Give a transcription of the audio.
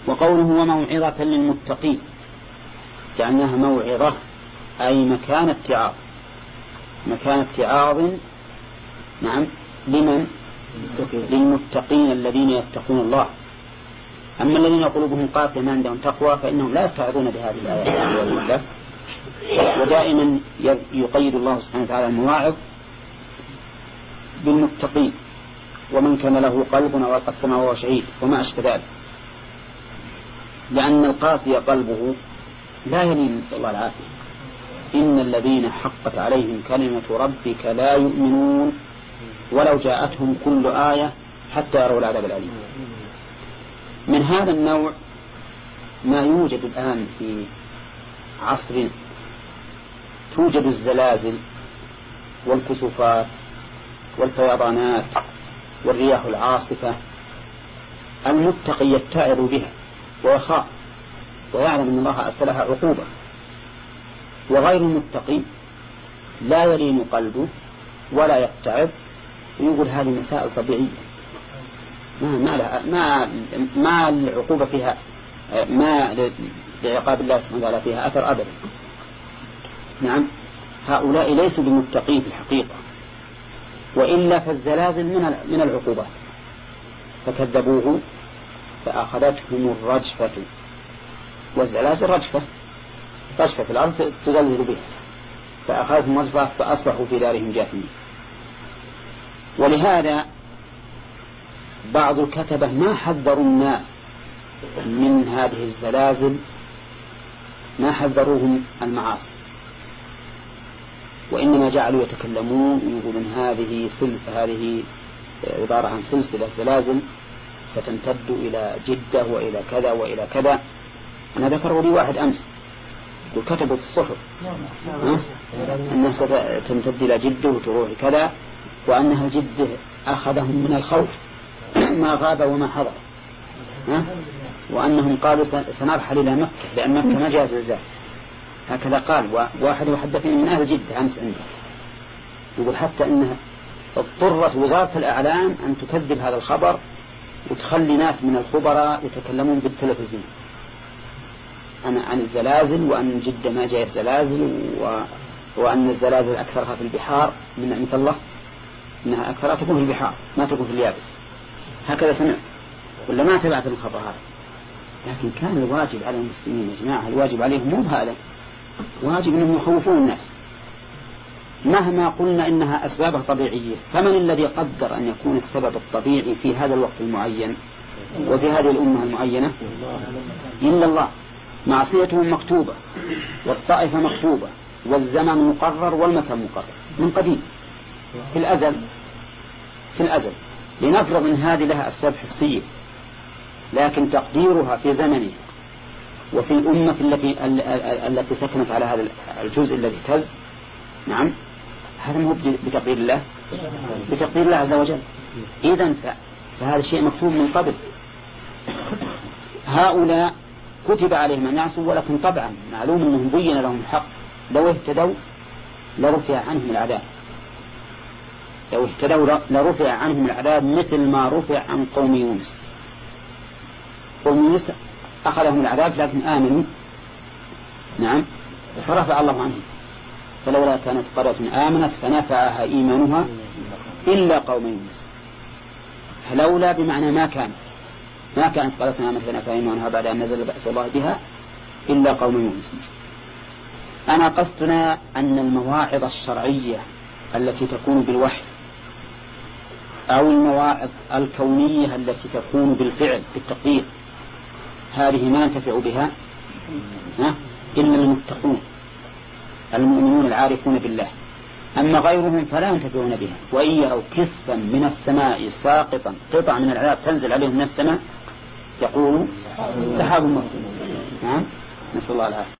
وقوله وموعظة للمتقين جعلناها موعظة أي مكان اتعاظ، مكان اتعاظ. نعم، لمن؟ للمتقين الذين يتقون الله. أما الذين قلوبهم قاسية ما عندهم تقوى فإنهم لا يتعظون بهذه الآيات. ودائما يقيد الله سبحانه وتعالى المواعظ بالمتقين، ومن كان له قلب أو ألقى السمع وهو شهيد وما أشبه ذلك، لأن القاسي قلبه لا يلين، نسأل الله العافية. إن الذين حقت عليهم كلمة ربك لا يؤمنون ولو جاءتهم كل آية حتى يروا العذاب الأليم. من هذا النوع ما يوجد الآن في عصرنا، توجد الزلازل والكسوفات والفيضانات والرياح العاصفة. المتقي يتعظ بها ويخاف ويعلم أن الله أرسلها عقوبة، وغير المتقي لا يلين قلبه ولا يتعظ ويقول هذه مسائل طبيعية ما العقوبة فيها، ما لعقاب الله سبحانه وتعالى فيها أثر أبدا. نعم، هؤلاء ليسوا بمتقين في الحقيقة، وإلا فالزلازل من العقوبات، فكذبوه فأخذتهم الرجفة. والزلازل رجفة في الأرض تزلزل بها، فأخذتهم الرجفة فأصبحوا في دارهم جاثمين. ولهذا بعض الكتبة ما حذروا الناس من هذه الزلازل، ما حذروهم المعاصي، وإنما جعلوا يتكلمون ويقولون هذه عبارة عن سلسلة زلازل ستمتد إلى جدة وإلى كذا وإلى كذا. أنا ذكروا لي واحد أمس وكتبوا في الصحف أنها ستمتد إلى جدة وتروح كذا، وأنها جدة أخذهم من الخوف ما غاب وما حضر، وأنهم قالوا سنرحل إلى مكة لأن مكة ما جاء زلزال. هكذا قال واحد يحدثني من أهل جدة أمس عنده، يقول حتى أنها اضطرت وزارة الإعلام أن تكذب هذا الخبر وتخلي ناس من الخبراء يتكلمون بالتلفزيون عن الزلازل، وأن جدة ما جاء زلازل، وأن الزلازل أكثرها في البحار من نعمة الله، إنها أكثرها تكون في البحار ما تكون في اليابس. هكذا سمع ولا ما تبعت الخبر هذا. لكن كان الواجب على المسلمين يا جماعة، الواجب عليهم مو بهذا، واجب أنهم يخوفون الناس. مهما قلنا إنها أسباب طبيعية، فمن الذي قدر أن يكون السبب الطبيعي في هذا الوقت المعين وفي هذه الأمة المعينة؟ إلا الله. معصيتهم مكتوبة، والطائفة مكتوبة، والزمن مقرر، والمكان مقرر من قديم في الأزل. لنفرض أن هذه لها أسباب حسية، لكن تقديرها في زمنه وفي الأمة التي سكنت على هذا الجزء الذي اهتز. نعم، هذا مو بتقدير الله، بتقدير الله عز وجل. إذن فهذا الشيء مكتوب من قبل. هؤلاء كتب عليهم أن يعصوا، ولكن طبعا معلوم أنهم بين لهم الحق، لو اهتدوا لرفع عنهم العذاب، لو اهتدوا لرفع عنهم العذاب مثل ما رفع عن قوم يونس. قوم يونس أخذهم العذاب لكن آمنوا، نعم، فرفع الله عنهم. فلولا كانت قرية آمنت فنفعها إيمانها إلا قوم يونس. فلولا بمعنى ما كانت قرية آمنت فنفعها إيمانها بعد أن نزل بأس الله بها إلا قوم يونس. أنا قصدنا أن المواعظ الشرعية التي تكون بالوحي أو المواعظ الكونية التي تكون بالفعل بالتقدير، هذه ما ينتفع بها إلا المتقون المؤمنون العارفون بالله. أما غيرهم فلا ينتفعون بها. وإن يروا كسفا من السماء ساقطا، قطع من العذاب تنزل عليهم من السماء، يقولوا سحاب مركوم. نعم، نسأل الله العافية.